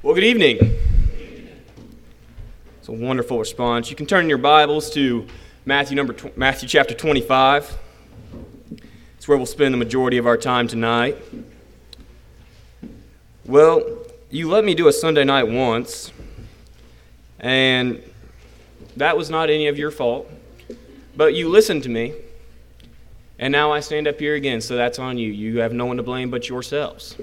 Well, good evening. It's a wonderful response. You can turn in your Bibles to Matthew chapter 25. It's where we'll spend the majority of our time tonight. Well, you let me do a Sunday night once, and that was not any of your fault, but you listened to me, and now I stand up here again, so that's on you. You have no one to blame but yourselves.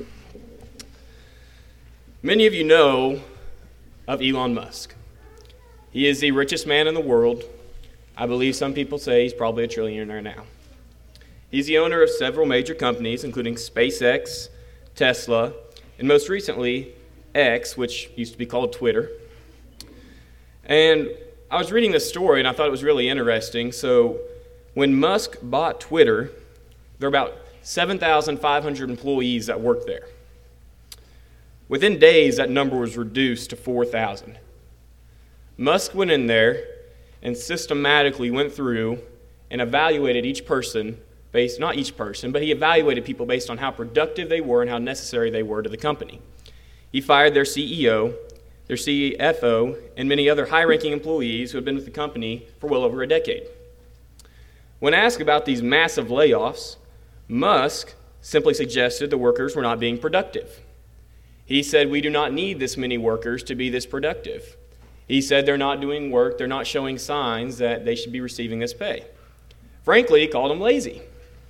Many of you know of Elon Musk. He is the richest man in the world. I believe some people say he's probably a trillionaire now. He's the owner of several major companies, including SpaceX, Tesla, and most recently, X, which used to be called Twitter. And I was reading this story, and I thought it was really interesting. So when Musk bought Twitter, there were about 7,500 employees that worked there. Within days, that number was reduced to 4,000. Musk went in there and systematically went through and evaluated each person not each person, but he evaluated people based on how productive they were and how necessary they were to the company. He fired their CEO, their CFO, and many other high-ranking employees who had been with the company for well over a decade. When asked about these massive layoffs, Musk simply suggested the workers were not being productive. He said, "We do not need this many workers to be this productive." He said they're not doing work, they're not showing signs that they should be receiving this pay. Frankly, he called them lazy.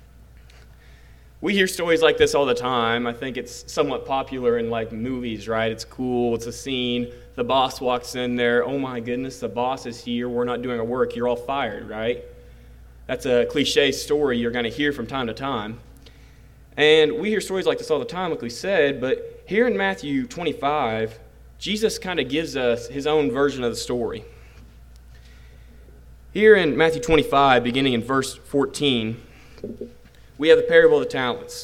We hear stories like this all the time. I think it's somewhat popular in movies, right? It's cool, it's a scene, the boss walks in there, "Oh my goodness, the boss is here, we're not doing our work, you're all fired," right? That's a cliche story you're going to hear from time to time. And we hear stories like this all the time, like we said, but here in Matthew 25, Jesus kind of gives us his own version of the story. Here in Matthew 25, beginning in verse 14, we have the parable of the talents.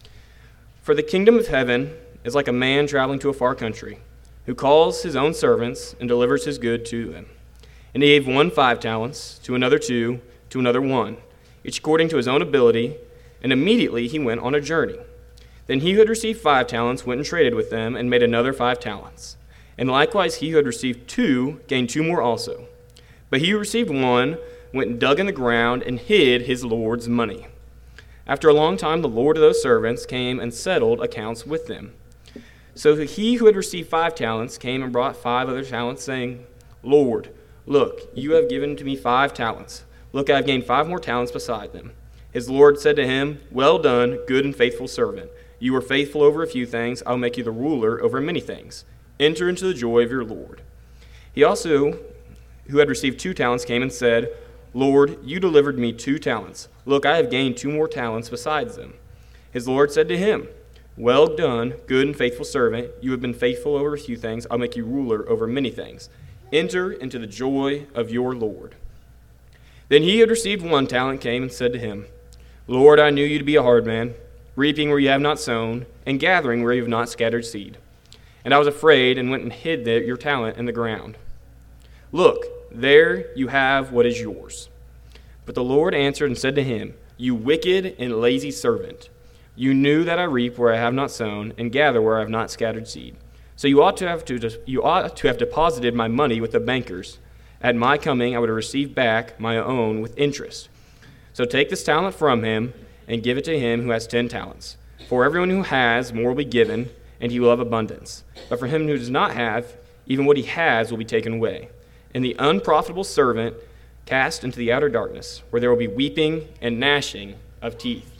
"For the kingdom of heaven is like a man traveling to a far country, who calls his own servants and delivers his good to them. And he gave one 5 talents, to another 2, to another 1, each according to his own ability, and immediately he went on a journey. Then he who had received 5 talents went and traded with them, and made another 5 talents. And likewise he who had received 2 gained 2 more also. But he who received 1 went and dug in the ground and hid his Lord's money. After a long time the Lord of those servants came and settled accounts with them. So he who had received 5 talents came and brought 5 other talents, saying, 'Lord, look, you have given to me 5 talents. Look, I have gained 5 more talents beside them.' His Lord said to him, 'Well done, good and faithful servant. You were faithful over a few things. I'll make you the ruler over many things. Enter into the joy of your Lord.' He also, who had received 2 talents, came and said, 'Lord, you delivered me 2 talents. Look, I have gained 2 more talents besides them.' His Lord said to him, 'Well done, good and faithful servant. You have been faithful over a few things. I'll make you ruler over many things. Enter into the joy of your Lord.' Then he who had received 1 talent came and said to him, 'Lord, I knew you to be a hard man, reaping where you have not sown, and gathering where you have not scattered seed. And I was afraid and went and hid your talent in the ground. Look, there you have what is yours.' But the Lord answered and said to him, 'You wicked and lazy servant, you knew that I reap where I have not sown, and gather where I have not scattered seed. So you ought to have deposited my money with the bankers. At my coming I would have received back my own with interest. So take this talent from him and give it to him who has 10 talents. For everyone who has, more will be given, and he will have abundance. But for him who does not have, even what he has will be taken away. And the unprofitable servant cast into the outer darkness, where there will be weeping and gnashing of teeth."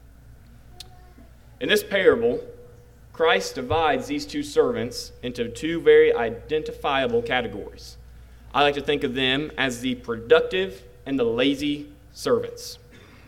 In this parable, Christ divides these 2 servants into 2 very identifiable categories. I like to think of them as the productive and the lazy servants.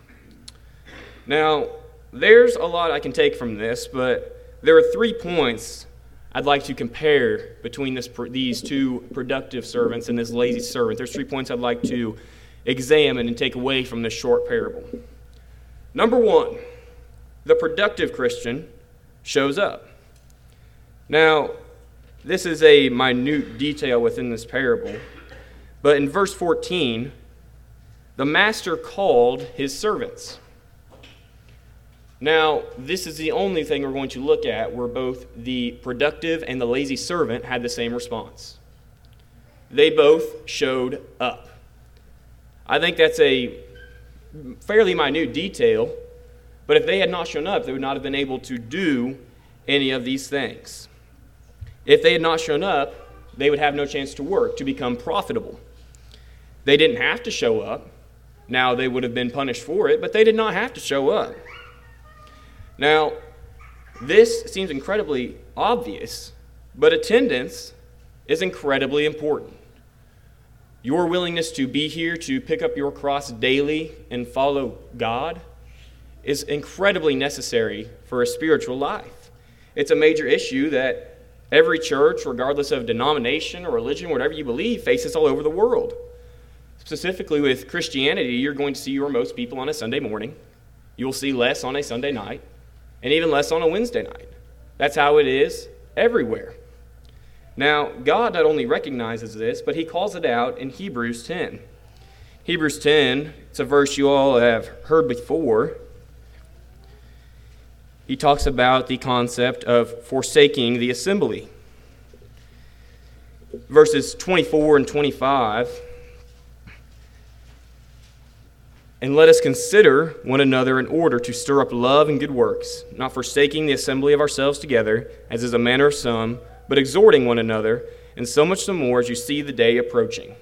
Now, there's a lot I can take from this, but there are 3 points I'd like to compare between these 2 productive servants and this lazy servant. There's 3 points I'd like to examine and take away from this short parable. Number 1, the productive Christian shows up. Now, this is a minute detail within this parable, but in verse 14, the master called his servants. Now, this is the only thing we're going to look at where both the productive and the lazy servant had the same response. They both showed up. I think that's a fairly minute detail, but if they had not shown up, they would not have been able to do any of these things. If they had not shown up, they would have no chance to work, to become profitable. They didn't have to show up. Now, they would have been punished for it, but they did not have to show up. Now, this seems incredibly obvious, but attendance is incredibly important. Your willingness to be here, to pick up your cross daily and follow God is incredibly necessary for a spiritual life. It's a major issue that every church, regardless of denomination or religion, whatever you believe, faces all over the world. Specifically with Christianity, you're going to see your most people on a Sunday morning. You'll see less on a Sunday night, and even less on a Wednesday night. That's how it is everywhere. Now, God not only recognizes this, but he calls it out in Hebrews 10. Hebrews 10, it's a verse you all have heard before. He talks about the concept of forsaking the assembly. Verses 24 and 25. And let us consider one another in order to stir up love and good works, not forsaking the assembly of ourselves together, as is the manner of some, but exhorting one another, and so much the more as you see the day approaching.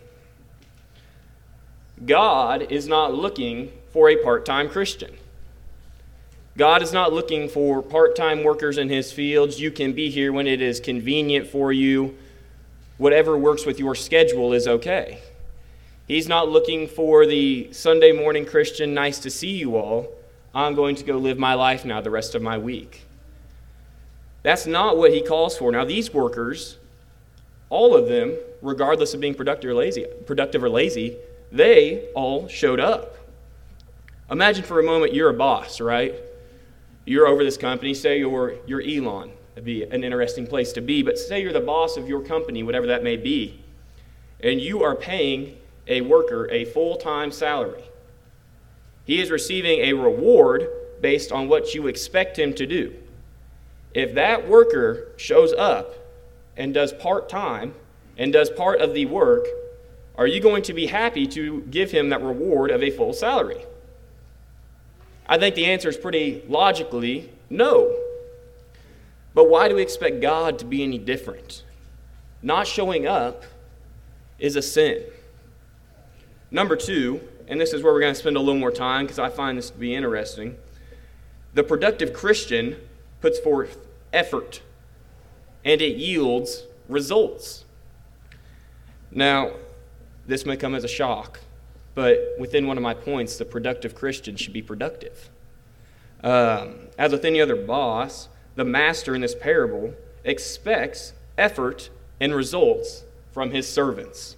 God is not looking for a part-time Christian. God is not looking for part-time workers in his fields. You can be here when it is convenient for you. Whatever works with your schedule is okay. He's not looking for the Sunday morning Christian, nice to see you all. I'm going to go live my life now the rest of my week. That's not what he calls for. Now, these workers, all of them, regardless of being productive or lazy, they all showed up. Imagine for a moment you're a boss, right? You're over this company. Say you're Elon. That'd be an interesting place to be. But say you're the boss of your company, whatever that may be, and you are paying a worker a full-time salary. He is receiving a reward based on what you expect him to do. If that worker shows up and does part-time and does part of the work, are you going to be happy to give him that reward of a full salary? I think the answer is pretty logically no. But why do we expect God to be any different? Not showing up is a sin. Number two, and this is where we're going to spend a little more time because I find this to be interesting, the productive Christian puts forth effort and it yields results. Now, this may come as a shock, but within one of my points, the productive Christian should be productive. As with any other boss, the master in this parable expects effort and results from his servants.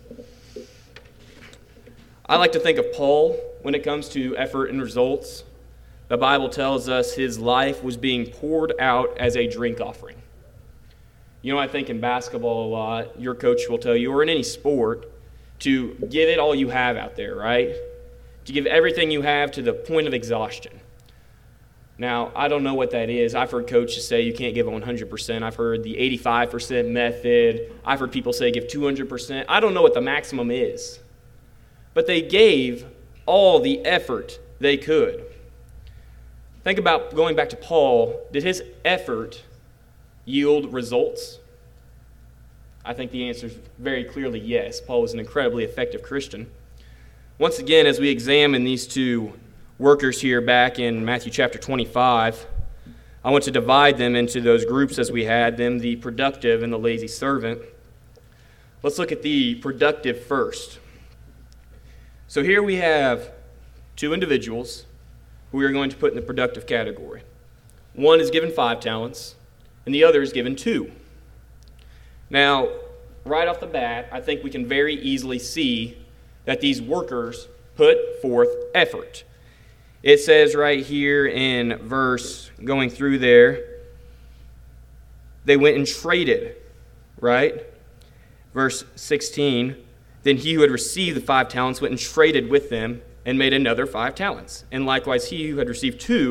I like to think of Paul when it comes to effort and results. The Bible tells us his life was being poured out as a drink offering. You know, I think in basketball a lot, your coach will tell you, or in any sport, to give it all you have out there, right? To give everything you have to the point of exhaustion. Now, I don't know what that is. I've heard coaches say you can't give 100%. I've heard the 85% method. I've heard people say give 200%. I don't know what the maximum is. But they gave all the effort they could. Think about going back to Paul. Did his effort yield results? I think the answer is very clearly yes. Paul was an incredibly effective Christian. Once again, as we examine these two workers here back in Matthew chapter 25, I want to divide them into those groups as we had them, the productive and the lazy servant. Let's look at the productive first. So here we have two individuals who we are going to put in the productive category. One is given 5 talents, and the other is given 2. Now, right off the bat, I think we can very easily see that these workers put forth effort. It says right here in verse, going through there, they went and traded, right? Verse 16, then he who had received the 5 talents went and traded with them and made another 5 talents. And likewise he who had received 2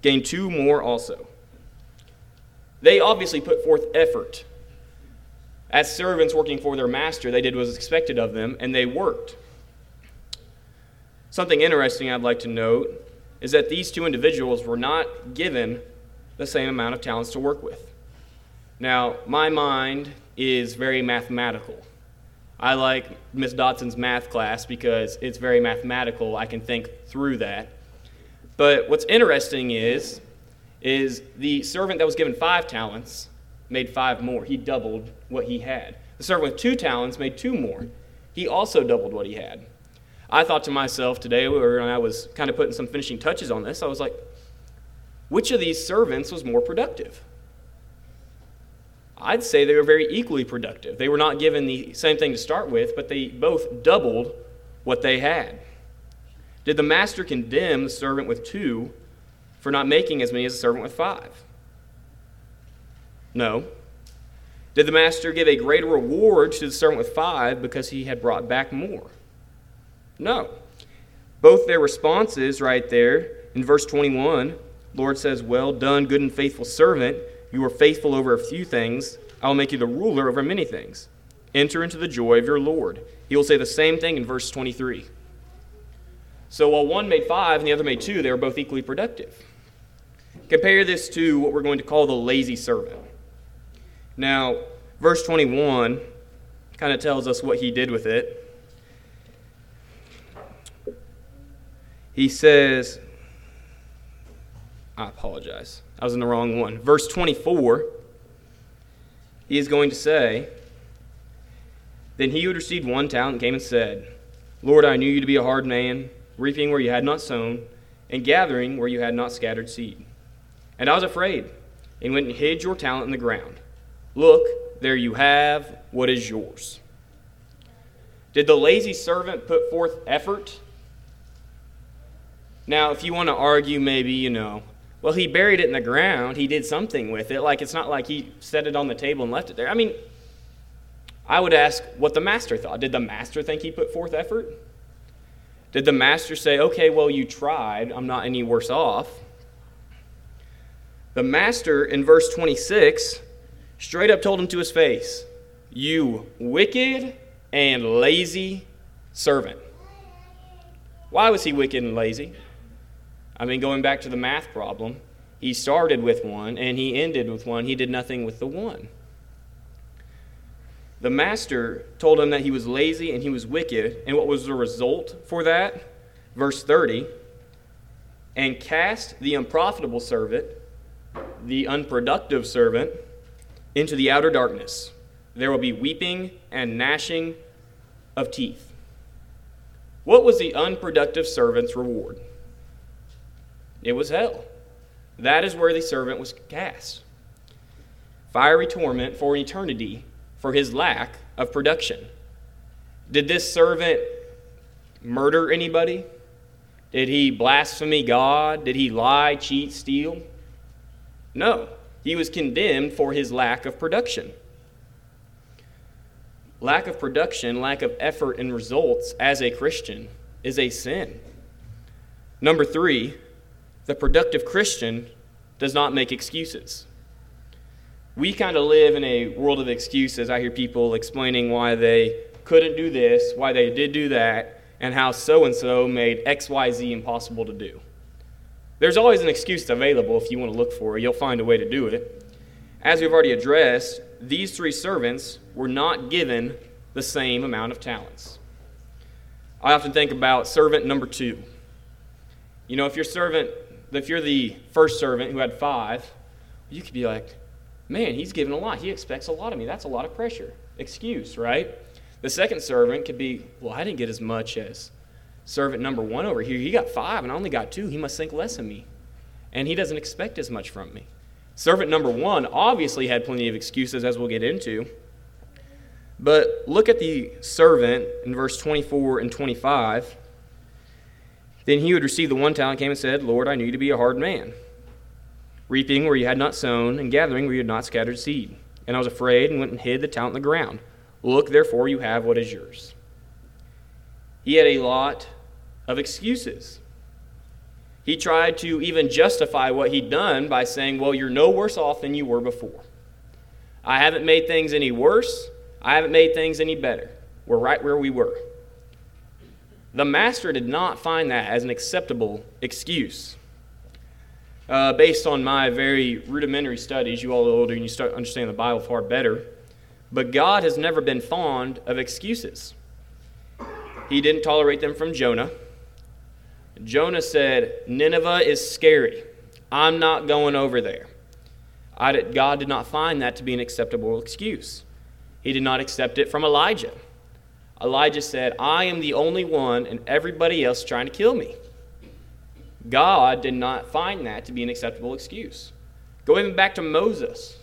gained 2 more also. They obviously put forth effort. As servants working for their master, they did what was expected of them, and they worked. Something interesting I'd like to note is that these 2 individuals were not given the same amount of talents to work with. Now, my mind is very mathematical. I like Miss Dotson's math class because it's very mathematical. I can think through that. But what's interesting is the servant that was given 5 talents made 5 more. He doubled what he had. The servant with 2 talents made 2 more. He also doubled what he had. I thought to myself today, when I was kind of putting some finishing touches on this, I was like, which of these servants was more productive? I'd say they were very equally productive. They were not given the same thing to start with, but they both doubled what they had. Did the master condemn the servant with 2 for not making as many as the servant with 5? No. Did the master give a greater reward to the servant with 5 because he had brought back more? No. Both their responses right there in verse 21, Lord says, well done, good and faithful servant. You are faithful over a few things. I will make you the ruler over many things. Enter into the joy of your Lord. He will say the same thing in verse 23. So while one made 5 and the other made 2, they were both equally productive. Compare this to what we're going to call the lazy servant. Now, verse 21 kind of tells us what he did with it. He says, I apologize. I was in the wrong one. Verse 24, he is going to say, then he who had received 1 talent came and said, Lord, I knew you to be a hard man, reaping where you had not sown, and gathering where you had not scattered seed. And I was afraid, and went and hid your talent in the ground. Look, there you have what is yours. Did the lazy servant put forth effort? Now, if you want to argue maybe, well, he buried it in the ground. He did something with it. Like, it's not like he set it on the table and left it there. I mean, I would ask what the master thought. Did the master think he put forth effort? Did the master say, okay, well, you tried. I'm not any worse off. The master, in verse 26, straight up told him to his face, you wicked and lazy servant. Why was he wicked and lazy? I mean, going back to the math problem, he started with 1 and he ended with 1. He did nothing with the 1. The master told him that he was lazy and he was wicked, and what was the result for that? Verse 30, and cast the unprofitable servant, the unproductive servant, into the outer darkness. There will be weeping and gnashing of teeth. What was the unproductive servant's reward? It was hell. That is where the servant was cast. Fiery torment for eternity for his lack of production. Did this servant murder anybody? Did he blaspheme God? Did he lie, cheat, steal? No. He was condemned for his lack of production. Lack of production, lack of effort and results as a Christian is a sin. Number 3, the productive Christian does not make excuses. We kind of live in a world of excuses. I hear people explaining why they couldn't do this, why they did do that, and how so-and-so made XYZ impossible to do. There's always an excuse available if you want to look for it. You'll find a way to do it. As we've already addressed, these 3 servants were not given the same amount of talents. I often think about servant number 2. If you're the first servant who had 5, you could be like, man, he's given a lot. He expects a lot of me. That's a lot of pressure. Excuse, right? The second servant could be, well, I didn't get as much as servant number 1 over here. He got 5 and I only got 2. He must think less of me. And he doesn't expect as much from me. Servant number 1 obviously had plenty of excuses, as we'll get into. But look at the servant in verse 24 and 25. Then he who had received the 1 talent came and said, Lord, I knew you to be a hard man, reaping where you had not sown, and gathering where you had not scattered seed. And I was afraid and went and hid the talent in the ground. Look, therefore, you have what is yours. He had a lot of excuses. He tried to even justify what he'd done by saying, well, you're no worse off than you were before. I haven't made things any worse. I haven't made things any better. We're right where we were. The master did not find that as an acceptable excuse. Based on my very rudimentary studies, you all are older and you start understanding the Bible far better, but God has never been fond of excuses. He didn't tolerate them from Jonah. Jonah said, Nineveh is scary. I'm not going over there. God did not find that to be an acceptable excuse. He did not accept it from Elijah. Elijah said, I am the only one and everybody else trying to kill me. God did not find that to be an acceptable excuse. Go even back to Moses.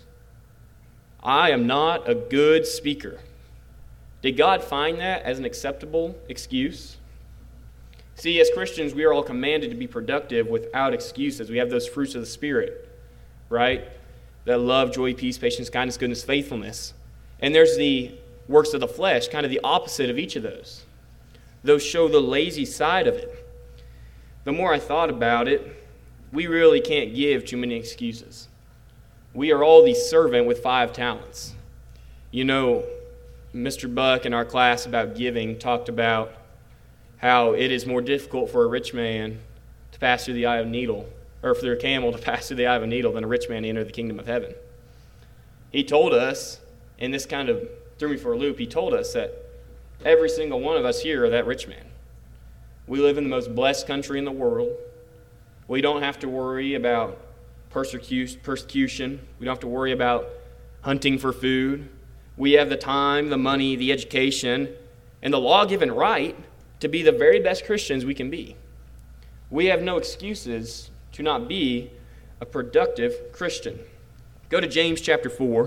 I am not a good speaker. Did God find that as an acceptable excuse? See, as Christians, we are all commanded to be productive without excuses. We have those fruits of the Spirit, right? That love, joy, peace, patience, kindness, goodness, faithfulness. And there's the works of the flesh, kind of the opposite of each of those. Those show the lazy side of it. The more I thought about it, we really can't give too many excuses. We are all the servant with 5 talents. You know, Mr. Buck in our class about giving talked about how it is more difficult for a rich man to pass through the eye of a needle, or for a camel to pass through the eye of a needle than a rich man to enter the kingdom of heaven. He told us, and this kind of threw me for a loop, he told us that every single one of us here are that rich man. We live in the most blessed country in the world. We don't have to worry about persecution. We don't have to worry about hunting for food. We have the time, the money, the education, and the law-given right to be the very best Christians we can be. We have no excuses to not be a productive Christian. Go to James chapter 4.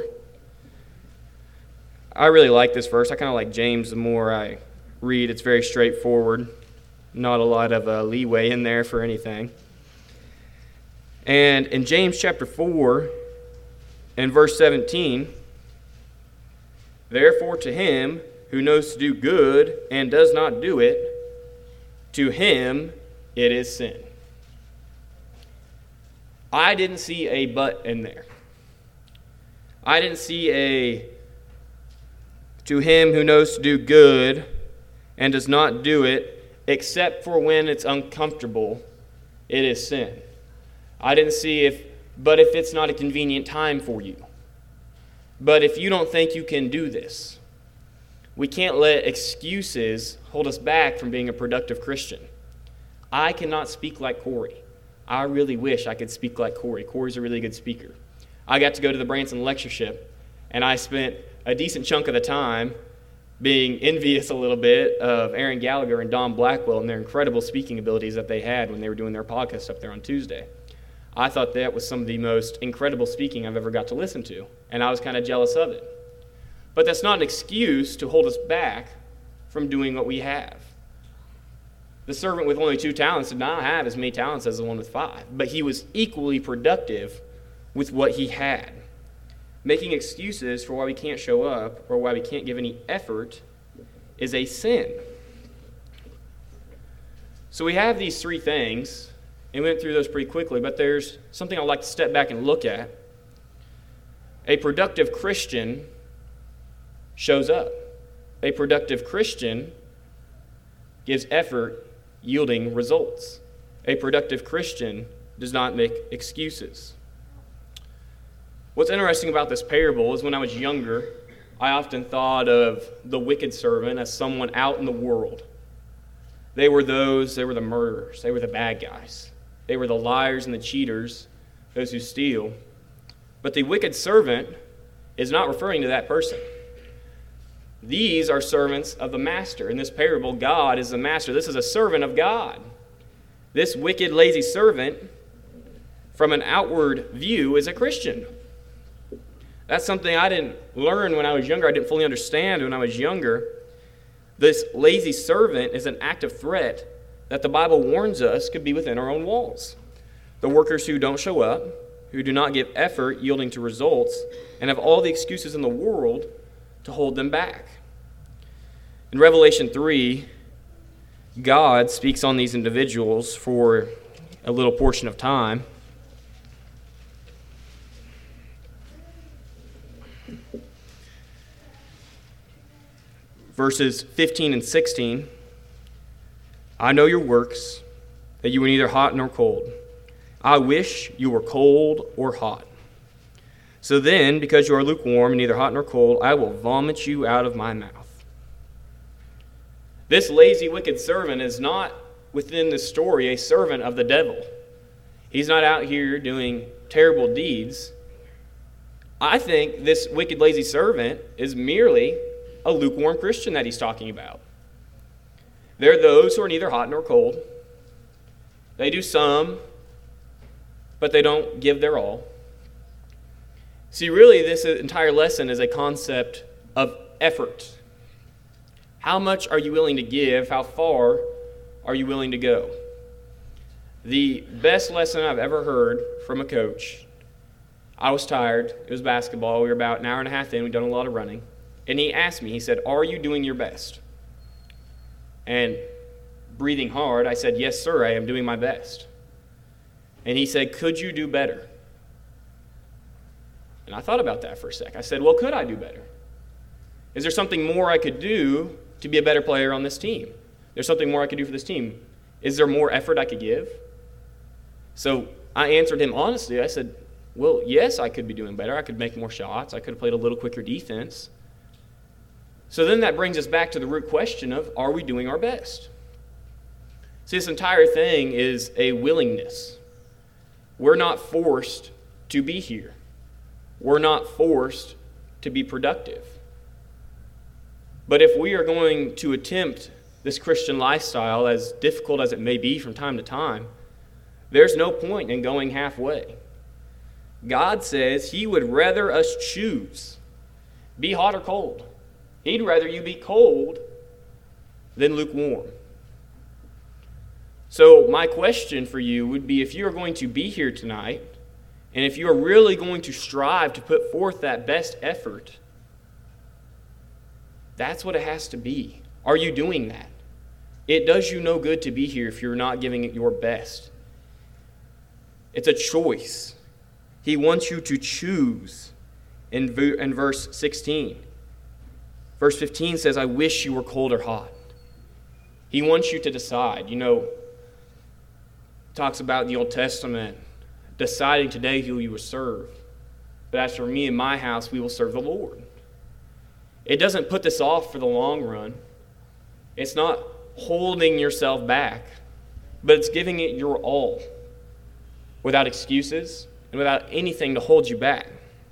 I really like this verse. I kind of like James the more I read. It's very straightforward. Not a lot of leeway in there for anything. And in James chapter 4 and verse 17, therefore to him who knows to do good and does not do it, to him it is sin. I didn't see a but in there. I didn't see a to him who knows to do good and does not do it, except for when it's uncomfortable, it is sin. I didn't see but if it's not a convenient time for you. But if you don't think you can do this, we can't let excuses hold us back from being a productive Christian. I cannot speak like Corey. I really wish I could speak like Corey. Corey's a really good speaker. I got to go to the Branson lectureship, and I spent a decent chunk of the time being envious a little bit of Aaron Gallagher and Don Blackwell and their incredible speaking abilities that they had when they were doing their podcast up there on Tuesday. I thought that was some of the most incredible speaking I've ever got to listen to, and I was kind of jealous of it. But that's not an excuse to hold us back from doing what we have. The servant with only 2 talents did not have as many talents as the one with 5, but he was equally productive with what he had. Making excuses for why we can't show up or why we can't give any effort is a sin. So we have these 3 things, and we went through those pretty quickly, but there's something I'd like to step back and look at. A productive Christian shows up. A productive Christian gives effort yielding results. A productive Christian does not make excuses. What's interesting about this parable is when I was younger, I often thought of the wicked servant as someone out in the world. They were the murderers, they were the bad guys. They were the liars and the cheaters, those who steal. But the wicked servant is not referring to that person. These are servants of the master. In this parable, God is the master. This is a servant of God. This wicked, lazy servant, from an outward view, is a Christian. That's something I didn't learn when I was younger. I didn't fully understand when I was younger. This lazy servant is an active threat that the Bible warns us could be within our own walls. The workers who don't show up, who do not give effort yielding to results, and have all the excuses in the world to hold them back. In Revelation 3, God speaks on these individuals for a little portion of time. Verses 15 and 16, I know your works, that you are neither hot nor cold. I wish you were cold or hot. So then, because you are lukewarm and neither hot nor cold, I will vomit you out of my mouth. This lazy, wicked servant is not, within the story, a servant of the devil. He's not out here doing terrible deeds. I think this wicked, lazy servant is merely a lukewarm Christian that he's talking about. There are those who are neither hot nor cold. They do some, but they don't give their all. See, really, this entire lesson is a concept of effort. How much are you willing to give? How far are you willing to go? The best lesson I've ever heard from a coach, I was tired. It was basketball. We were about an hour and a half in. We'd done a lot of running. And he asked me, he said, are you doing your best? And breathing hard, I said, yes, sir, I am doing my best. And he said, could you do better? And I thought about that for a sec. I said, well, could I do better? Is there something more I could do to be a better player on this team? There's something more I could do for this team. Is there more effort I could give? So I answered him honestly. I said, well, yes, I could be doing better. I could make more shots. I could have played a little quicker defense. So then that brings us back to the root question of, are we doing our best? See, this entire thing is a willingness. We're not forced to be here. We're not forced to be productive. But if we are going to attempt this Christian lifestyle, as difficult as it may be from time to time, there's no point in going halfway. God says He would rather us choose, be hot or cold. He'd rather you be cold than lukewarm. So my question for you would be, if you are going to be here tonight, and if you are really going to strive to put forth that best effort, that's what it has to be. Are you doing that? It does you no good to be here if you're not giving it your best. It's a choice. He wants you to choose in verse 16. Verse 15 says, I wish you were cold or hot. He wants you to decide. Talks about the Old Testament, deciding today who you will serve. But as for me and my house, we will serve the Lord. It doesn't put this off for the long run. It's not holding yourself back, but it's giving it your all without excuses and without anything to hold you back.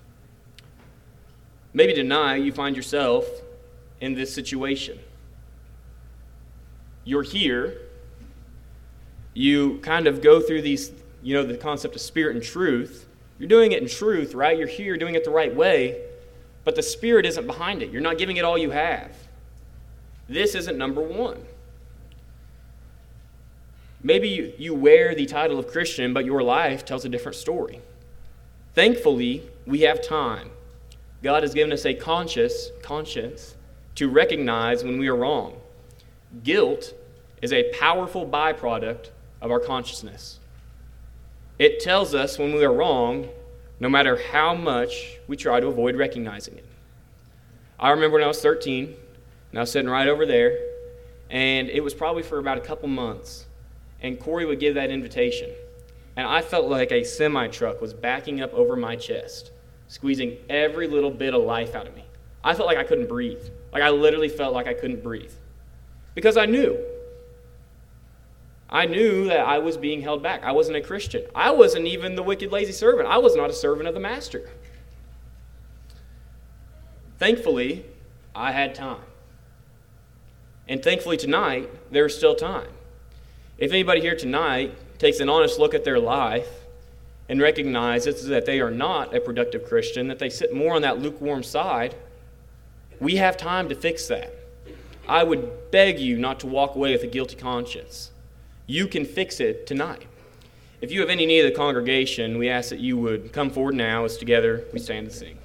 Maybe tonight you find yourself in this situation. You're here. You kind of go through these, the concept of spirit and truth. You're doing it in truth, right? You're here doing it the right way, but the Spirit isn't behind it. You're not giving it all you have. This isn't number one. Maybe you wear the title of Christian, but your life tells a different story. Thankfully, we have time. God has given us a conscience to recognize when we are wrong. Guilt is a powerful byproduct of our consciousness. It tells us when we are wrong, no matter how much we try to avoid recognizing it. I remember when I was 13, and I was sitting right over there, and it was probably for about a couple months, and Corey would give that invitation, and I felt like a semi-truck was backing up over my chest, squeezing every little bit of life out of me. I felt like I couldn't breathe. Like I literally felt like I couldn't breathe. Because I knew that I was being held back. I wasn't a Christian. I wasn't even the wicked, lazy servant. I was not a servant of the master. Thankfully, I had time. And thankfully tonight, there's still time. If anybody here tonight takes an honest look at their life and recognizes that they are not a productive Christian, that they sit more on that lukewarm side, we have time to fix that. I would beg you not to walk away with a guilty conscience. You can fix it tonight. If you have any need of the congregation, we ask that you would come forward now as together we stand to sing.